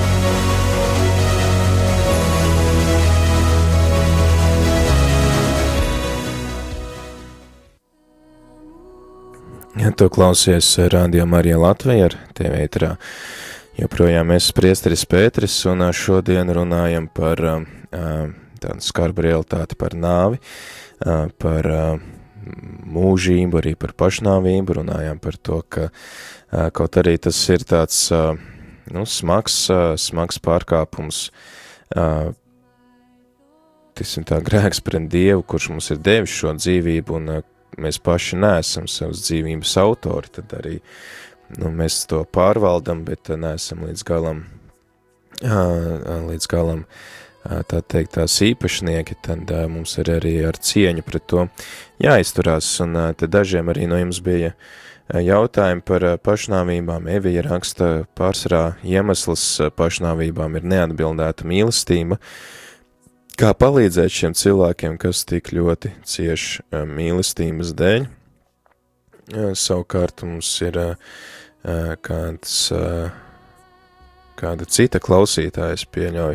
Ja tu klausies Radio Marija Latvija ar tevi ēterā. Joprojām mēs priesteris Pēteris un šodien runājam par tādu skarbu realitāti, par nāvi, par mūžību, arī par pašnāvību, runājām par to, ka kaut arī tas ir tāds nu, smags, smags pārkāpums, tiksim tā grēks pret Dievu, kurš mums ir devis šo dzīvību, un mēs paši neesam savas dzīvības autori, tad arī nu, mēs to pārvaldam, bet neesam līdz galam, līdz galam tā teikt tās īpašnieki, tad mums ir arī ar cieņu pret to jāizturās, un te dažiem arī no jums bija jautājumi par pašnāvībām. Evija raksta, pārsvarā iemesls pašnāvībām ir neatbildēta mīlestība. Kā palīdzēt šiem cilvēkiem, kas tik ļoti cieš mīlestības dēļ? Savukārt mums ir kāds, kāda cita klausītājas pieļauj,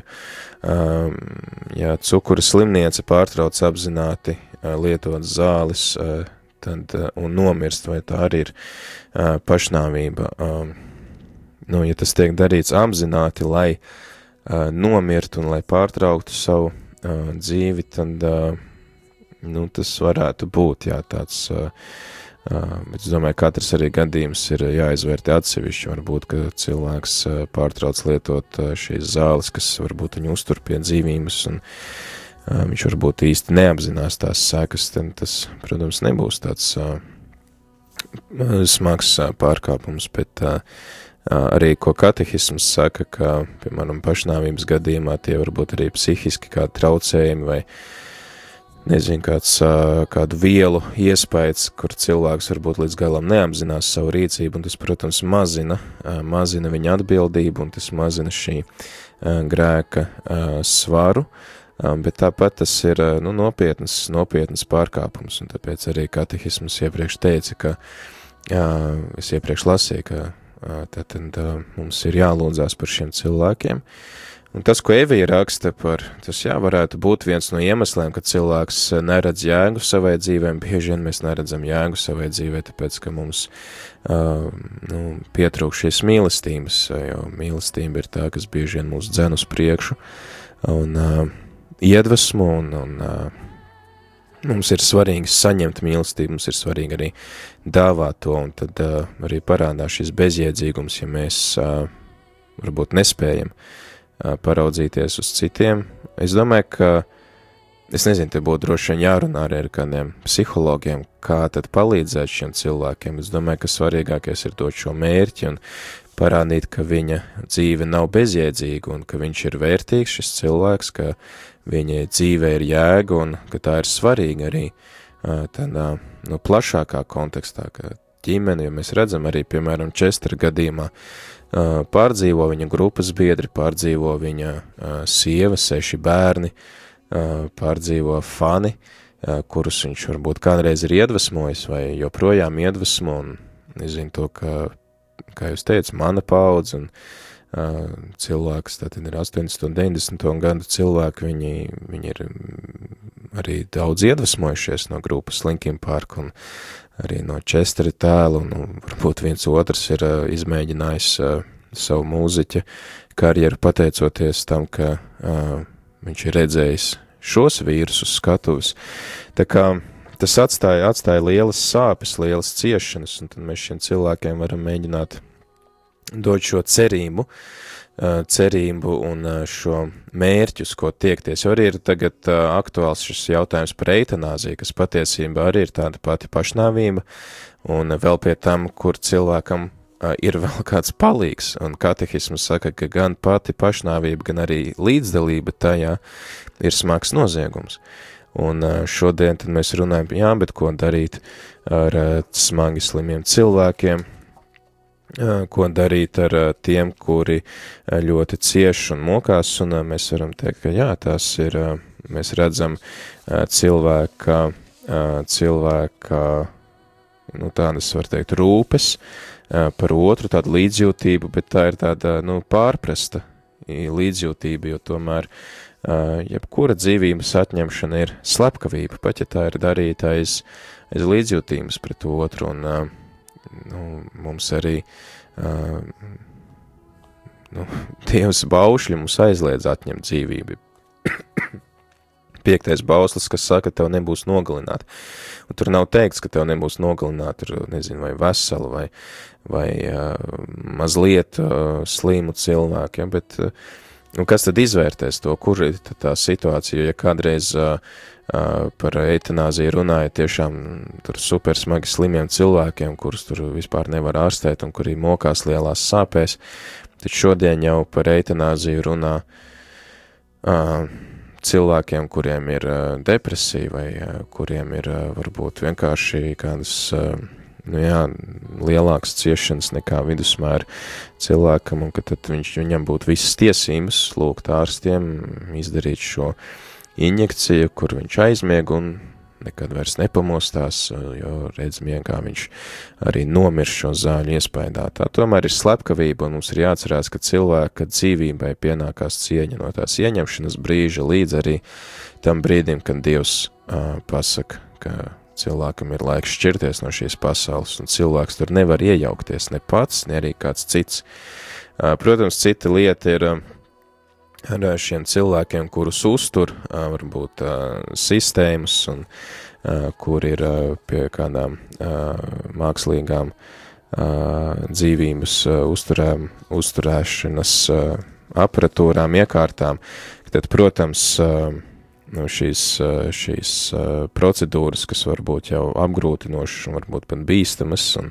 ja cukura slimniece pārtrauc apzināti lietot zāles tad, un nomirst, vai tā arī ir pašnāvība. Nu, ja tas tiek darīts apzināti, lai nomirtu un lai pārtrauktu savu dzīvi, tad nu, tas varētu būt, jā, tāds Uh, bet es domāju, katrs arī gadījums ir jāizvērtē atsevišķi. Varbūt, ka cilvēks uh, pārtrauc lietot uh, šīs zāles, kas varbūt viņu uztur pie dzīvības, un uh, viņš varbūt īsti neapzinās tās sekas, tad tas, protams, nebūs tāds uh, smags uh, pārkāpums, bet uh, uh, arī, ko katehisms saka, ka, piemēram, pašnāvības gadījumā tie varbūt arī psihiski kādi traucējumi vai nezinu, kāds, kādu vielu iespējas, kur cilvēks varbūt līdz galam neapzinās savu rīcību, un tas, protams, mazina, mazina viņa atbildību, un tas mazina šī grēka svaru, bet tāpat tas ir nu, nopietnas, nopietnas pārkāpums, un tāpēc arī katehisms iepriekš teica, ka, es iepriekš lasīju, ka tātad mums ir jālūdzās par šiem cilvēkiem. Un tas, ko Evija raksta par, tas jā, varētu būt viens no iemesliem, ka cilvēks neredz jēgu savai dzīvēm, bieži vien mēs neredzam jēgu savai dzīvē, tāpēc, ka mums uh, nu, pietrūk šīs mīlestības, jo mīlestība ir tā, kas bieži vien mūs dzen uz priekšu un uh, iedvesmo, un, un uh, mums ir svarīgi saņemt mīlestību, mums ir svarīgi arī dāvāt to, un tad uh, arī parādās šis bezjēdzīgums, ja mēs uh, varbūt nespējam paraudzīties uz citiem. Es domāju, ka, es nezinu, te būtu droši vien jārunā arī ar kādiem psihologiem, kā tad palīdzēt šiem cilvēkiem. Es domāju, ka svarīgākais ir dot šo mērķi un parādīt, ka viņa dzīve nav bezjēdzīga un ka viņš ir vērtīgs šis cilvēks, ka viņa dzīve ir jēga un ka tā ir svarīga arī tādā, nu, plašākā kontekstā, ka ģimene, jo mēs redzam arī, piemēram, Čestera gadījumā, pārdzīvo viņa grupas biedri, pārdzīvo viņa sieva, seši bērni, pārdzīvo fani, kurus viņš varbūt kādreiz ir iedvesmojis vai joprojām iedvesmo, un es zinu to, ka, kā jūs teicat, mana paudze un cilvēks, tātad ir astoņdesmito un deviņdesmito gadu cilvēki, viņi, viņi ir arī daudz iedvesmojušies no grupas Linkin Park un arī no Čestera tēla, un, un varbūt viens otrs ir uh, izmēģinājis uh, savu mūziķa karjeru pateicoties tam, ka uh, viņš ir redzējis šos vīrus uz skatuves. Tā kā tas atstāja, atstāja lielas sāpes, lielas ciešanas, un tad mēs šiem cilvēkiem varam mēģināt dot šo cerību, uh, cerību un uh, šo mērķus, ko tiekties. Jo arī ir tagad uh, aktuāls šis jautājums par eitanāziju, kas patiesībā arī ir tāda pati pašnāvība, un vēl pie tam, kur cilvēkam uh, ir vēl kāds palīgs, un katehisms saka, ka gan pati pašnāvība, gan arī līdzdalība tajā ir smags noziegums. Un uh, šodien tad mēs runājam, jā, bet ko darīt ar uh, smagi slimiem cilvēkiem, ko darīt ar tiem, kuri ļoti cieš un mokās, un mēs varam teikt, ka jā, tās ir, mēs redzam cilvēka, cilvēka, nu tādas, var teikt, rūpes, par otru, tādu līdzjūtību, bet tā ir tāda, nu, pārprasta līdzjūtība, jo tomēr jebkura dzīvības atņemšana ir slepkavība, pat ja tā ir darīta aiz, aiz līdzjūtības pret otru, un nu, mums arī nu, Dievs baušļi mums aizliedz atņemt dzīvību. Piektais bauslis, kas saka, tev nebūs nogalināt. Un tur nav teikts, ka tev nebūs nogalināt, tur, nezinu, vai veselu, vai, vai uh, mazliet uh, slimu cilvēku, ja, bet uh, nu, kas tad izvērtēs to, kur ir tā situācija, ja kādreiz uh, uh, par eitanāziju runāja tiešām tur super smagi slimiem cilvēkiem, kurus tur vispār nevar ārstēt un kuri mokās lielās sāpēs, tad šodien jau par eitanāziju runā uh, cilvēkiem, kuriem ir uh, depresija vai uh, kuriem ir uh, varbūt vienkārši kādas, uh, nu jā, lielākas ciešanas nekā vidusmēra cilvēkam, un ka tad viņš, viņam būtu visas tiesības lūgt ārstiem izdarīt šo injekciju, kur viņš aizmieg un nekad vairs nepamostās, jo redz miegā viņš arī nomirš šo zāļu iespaidā. Tā tomēr ir slepkavība, un mums ir jāatcerās, ka cilvēka dzīvībai pienākās cieņa no tās ieņemšanas brīža līdz arī tam brīdim, kad Dievs uh, pasaka, ka cilvēkam ir laiks šķirties no šīs pasaules, un cilvēks tur nevar iejaukties ne pats, ne arī kāds cits. Uh, protams, cita lieta ir uh, ar šiem cilvēkiem, kurus uztur, varbūt sistēmas un kur ir pie kādām mākslīgām dzīvības uzturām, uzturēšanas aparatūrām, iekārtām, tad, protams, nu, šīs, šīs procedūras, kas var būt jau apgrūtinošas un varbūt pat bīstamas, un,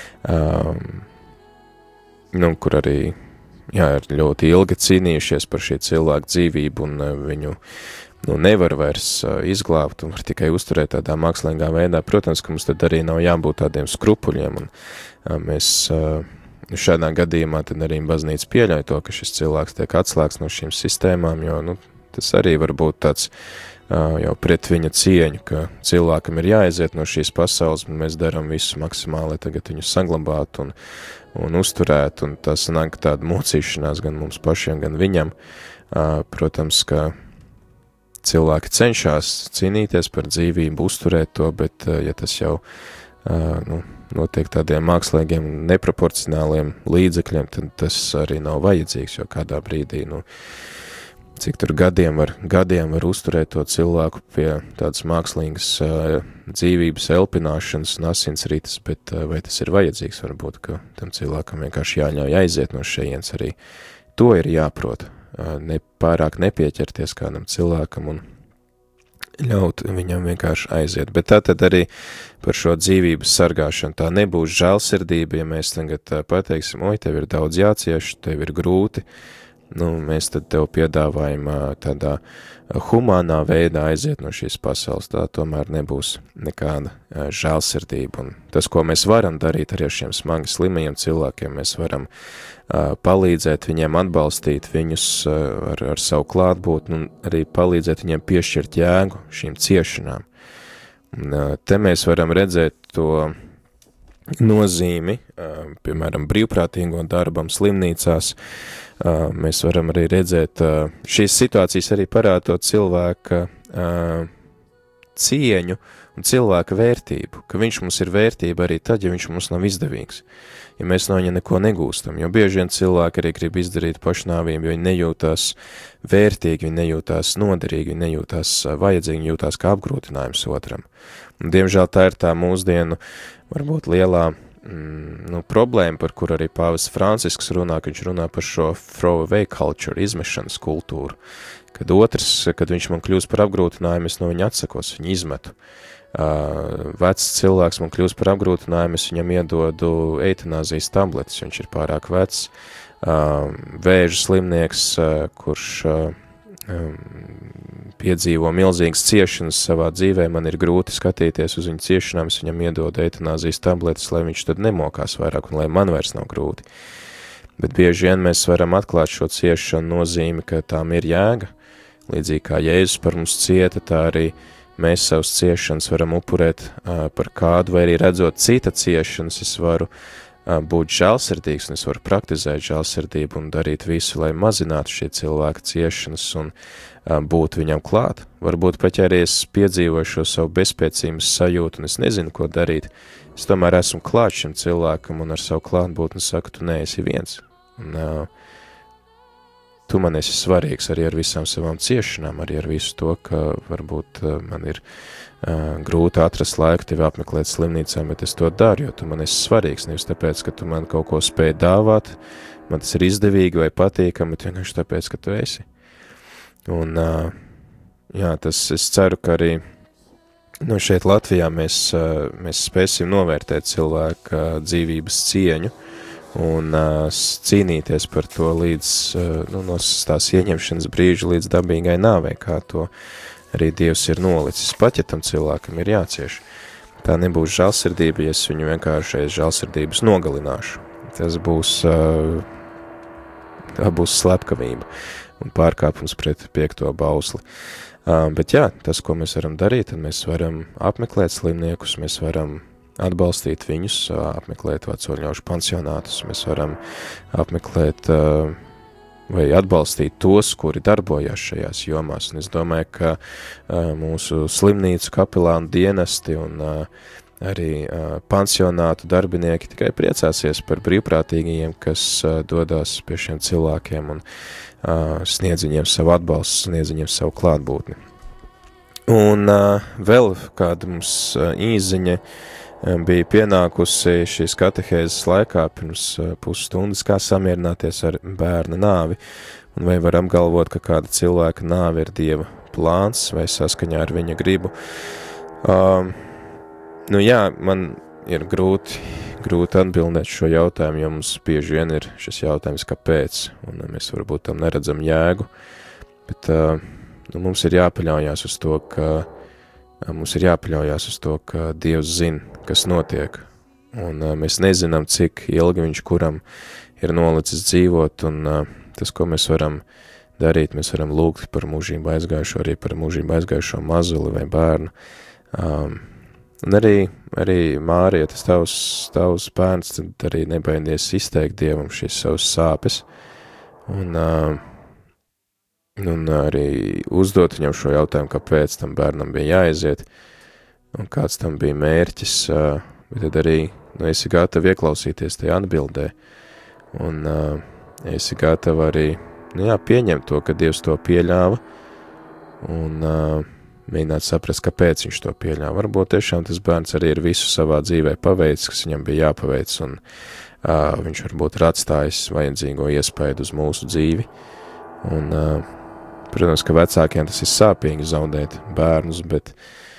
nu, kur arī jā, ir ļoti ilgi cīnījušies par šī cilvēku dzīvību, un viņu nu, nevar vairs izglābt un var tikai uzturēt tādā mākslīgā veidā. Protams, ka mums tad arī nav jābūt tādiem skrupuļiem, un mēs šādā gadījumā tad arī baznīca pieļauj to, ka šis cilvēks tiek atslēgts no šīm sistēmām, jo nu, tas arī var būt tāds jau pret viņa cieņu, ka cilvēkam ir jāaiziet no šīs pasaules, un mēs darām visu maksimāli, lai tagad viņu saglabātu un, un uzturētu, un tas nāk tāda mocīšanās gan mums pašiem, gan viņam. Protams, ka cilvēki cenšas cīnīties par dzīvību, uzturēt to, bet ja tas jau nu, notiek tādiem mākslīgiem, neproporcionāliem līdzekļiem, tad tas arī nav vajadzīgs, jo kādā brīdī, nu, cik tur gadiem var, gadiem var uzturēt to cilvēku pie tādas mākslīgas uh, dzīvības elpināšanas un asinsrites, bet uh, vai tas ir vajadzīgs, varbūt, ka tam cilvēkam vienkārši jāļauj aiziet no šejienes arī. To ir jāprot, uh, ne, pārāk nepieķerties kādam cilvēkam un ļaut viņam vienkārši aiziet. Bet tā tad arī par šo dzīvības sargāšanu tā nebūs žēlsirdība, ja mēs tagad uh, pateiksim, oj, tev ir daudz jācieš, tev ir grūti, nu, mēs tad tev piedāvājam tādā humānā veidā aiziet no šīs pasaules, tā tomēr nebūs nekāda žēlsirdība. Un tas, ko mēs varam darīt arī ar šiem smagi slimajiem cilvēkiem, mēs varam uh, palīdzēt viņiem, atbalstīt viņus uh, ar, ar savu klātbūtni un arī palīdzēt viņiem piešķirt jēgu šīm ciešanām. Un, uh, te mēs varam redzēt to nozīmi, uh, piemēram, brīvprātīgo darbam slimnīcās. Uh, mēs varam arī redzēt, uh, šīs situācijas arī parāda to cilvēka uh, cieņu un cilvēka vērtību, ka viņš mums ir vērtība arī tad, ja viņš mums nav izdevīgs, ja mēs no viņa neko negūstam, jo bieži vien cilvēki arī grib izdarīt pašnāvību, jo viņi nejūtās vērtīgi, viņi nejūtās noderīgi, viņi nejūtās vajadzīgi, viņi jūtās kā apgrūtinājums otram. Un, diemžēl tā ir tā mūsdienu, varbūt lielā nu, problēma, par kur arī pāvests Francisks runā, ka viņš runā par šo throwaway culture, izmešanas kultūru, kad otrs, kad viņš man kļūst par apgrūtinājumu, es no viņa atsakos, viņu izmetu. Uh, vecs cilvēks man kļūst par apgrūtinājumu, es viņam iedodu eitanāzijas tabletes, viņš ir pārāk vecs. Uh, vēža slimnieks, uh, kurš uh, um, piedzīvo milzīgas ciešanas savā dzīvē, man ir grūti skatīties uz viņu ciešanām, es viņam iedodu eitanāzijas tabletes, lai viņš tad nemokās vairāk un lai man vairs nav grūti. Bet bieži vien mēs varam atklāt šo ciešanu nozīmi, ka tām ir jēga. Līdzīgi kā Jēzus par mums cieta, tā arī mēs savus ciešanas varam upurēt uh, par kādu, vai arī redzot cita ciešanas, es varu būt žēlsirdīgs, un es varu praktizēt žēlsirdību un darīt visu, lai mazinātu šie cilvēka ciešanas un būt viņam klāt. Varbūt pat, ja arī es piedzīvoju šo savu bezspēcības sajūtu, un es nezinu, ko darīt, es tomēr esmu klāt šim cilvēkam, un ar savu klātbūtni saku, tu neesi viens. Un, uh, tu man esi svarīgs arī ar visām savām ciešanām, arī ar visu to, ka varbūt uh, man ir uh, grūti atrast laiku tevi apmeklēt slimnīcām, bet es to daru, jo tu man esi svarīgs, nevis tāpēc, ka tu man kaut ko spēj dāvāt, man tas ir izdevīgi vai patīkami, bet vienkārši tāpēc, ka tu esi. Un, uh, jā, tas es ceru, ka arī nu, šeit Latvijā mēs, uh, mēs spēsim novērtēt cilvēka dzīvības cieņu un uh, cīnīties par to līdz uh, nu, no tās ieņemšanas brīža līdz dabīgai nāvei, kā to arī Dievs ir nolicis. Pat, ja tam cilvēkam ir jācieš. Tā nebūs žēlsirdība, ja es viņu vienkārši aiz žēlsirdības nogalināšu. Tas būs, uh, tā būs slepkavība un pārkāpums pret piekto bausli. Uh, bet jā, tas, ko mēs varam darīt, tad mēs varam apmeklēt slimniekus, mēs varam atbalstīt viņus, uh, apmeklēt vecoļaužu pansionātus, mēs varam apmeklēt uh, vai atbalstīt tos, kuri darbojās šajās jomās. Un es domāju, ka uh, mūsu slimnīcu kapelānu dienesti un uh, arī uh, pansionātu darbinieki tikai priecāsies par brīvprātīgajiem, kas uh, dodās pie šiem cilvēkiem un uh, sniedz viņiem savu atbalstu, sniedz viņiem savu klātbūtni. Un uh, vēl kāda mums uh, īziņa um, bija pienākusi šīs katehēzes laikā pirms uh, pusstundas, kā samierināties ar bērna nāvi, un vai var apgalvot, ka kāda cilvēka nāve ir Dieva plāns vai saskaņā ar viņa gribu. Um, Nu jā, man ir grūti, grūti atbildēt šo jautājumu, jo mums bieži vien ir šis jautājums, kāpēc, un mēs varbūt tam neredzam jēgu, bet uh, nu, mums ir jāpaļaujās uz to, ka uh, mums ir jāpaļaujās uz to, ka Dievs zina, kas notiek, un uh, mēs nezinām, cik ilgi viņš kuram ir nolicis dzīvot, un uh, tas, ko mēs varam darīt, mēs varam lūgt par mūžību aizgājušo, arī par mūžību aizgājušo mazuli vai bērnu. Um, Un arī, arī Mārija, tas tavs, tavs bērns, tad arī nebaidies izteikt Dievam šīs savas sāpes, un, uh, un arī uzdot viņam šo jautājumu, kāpēc tam bērnam bija jāaiziet, un kāds tam bija mērķis, uh, bet tad arī nu, esi gatava ieklausīties tajā atbildē, un uh, esi gatava arī nu, jā, pieņemt to, ka Dievs to pieļāva, un uh, mēģināt saprast, kāpēc viņš to pieļāva. Varbūt tiešām tas bērns arī ir visu savā dzīvē paveicis, kas viņam bija jāpaveic, un uh, viņš varbūt ir atstājis vajadzīgo iespaidu uz mūsu dzīvi. Un, uh, protams, ka vecākiem tas ir sāpīgi zaudēt bērnus, bet,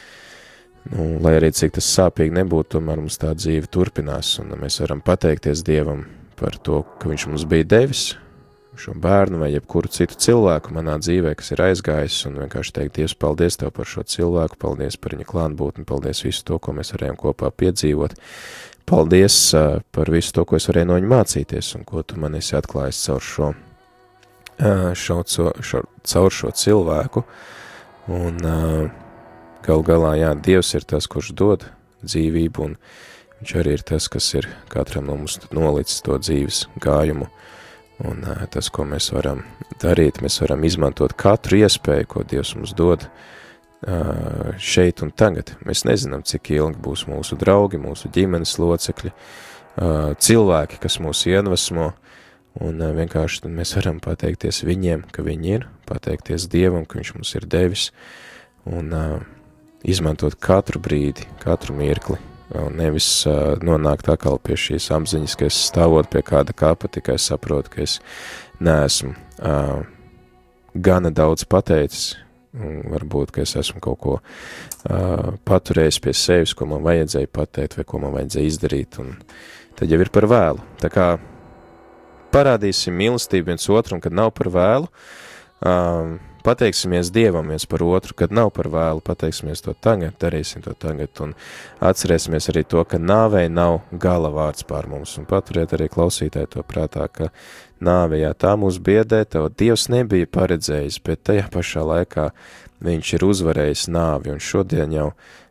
nu, lai arī cik tas sāpīgi nebūtu, tomēr mums tā dzīve turpinās, un mēs varam pateikties Dievam par to, ka viņš mums bija devis šo bērnu vai jebkuru citu cilvēku manā dzīvē, kas ir aizgājis, un vienkārši teikt, Dievs, paldies Tev par šo cilvēku, paldies par viņa klātbūtni, paldies visu to, ko mēs varējām kopā piedzīvot, paldies uh, par visu to, ko es varēju no viņa mācīties, un ko Tu man esi atklājis caur šo, uh, šo, šo, caur šo cilvēku, un uh, gal galā, jā, Dievs ir tas, kurš dod dzīvību, un viņš arī ir tas, kas ir katram no mums nolicis to dzīves gājumu. Un uh, tas, ko mēs varam darīt, mēs varam izmantot katru iespēju, ko Dievs mums dod uh, šeit un tagad. Mēs nezinām, cik ilgi būs mūsu draugi, mūsu ģimenes locekļi, uh, cilvēki, kas mūs iedvesmo, un uh, vienkārši mēs varam pateikties viņiem, ka viņi ir, pateikties Dievam, ka viņš mums ir devis, un uh, izmantot katru brīdi, katru mirkli, un nevis uh, nonākt atkal pie šīs apziņas, ka es stāvot pie kāda kapa, tikai saprotu, ka es neesmu uh, gana daudz pateicis, un varbūt, ka es esmu kaut ko uh, paturējis pie sevis, ko man vajadzēja pateikt, vai ko man vajadzēja izdarīt, un tad jau ir par vēlu. Tā kā parādīsim mīlestību viens otru, un kad nav par vēlu, uh, pateiksimies Dievam viens par otru, kad nav par vēlu, pateiksimies to tagad, darīsim to tagad, un atcerēsimies arī to, ka nāvei nav gala vārds pār mums, un paturiet arī klausītāji to prātā, ka nāve, jā, tā mūs biedē, tev Dievs nebija paredzējis, bet tajā pašā laikā viņš ir uzvarējis nāvi, un šodien jau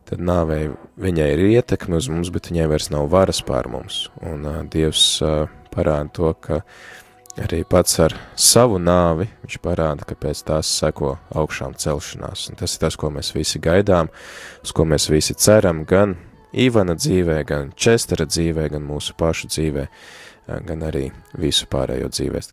tad nāvei viņai ir ietekme uz mums, bet viņai vairs nav varas pār mums. Un uh, Dievs uh, parāda to, ka arī pats ar savu nāvi viņš parāda, ka pēc tās seko augšām celšanās. Un tas ir tas, ko mēs visi gaidām, uz ko mēs visi ceram, gan Ivana dzīvē, gan Čestera dzīvē, gan mūsu pašu dzīvē, gan arī visu pārējo dzīvē.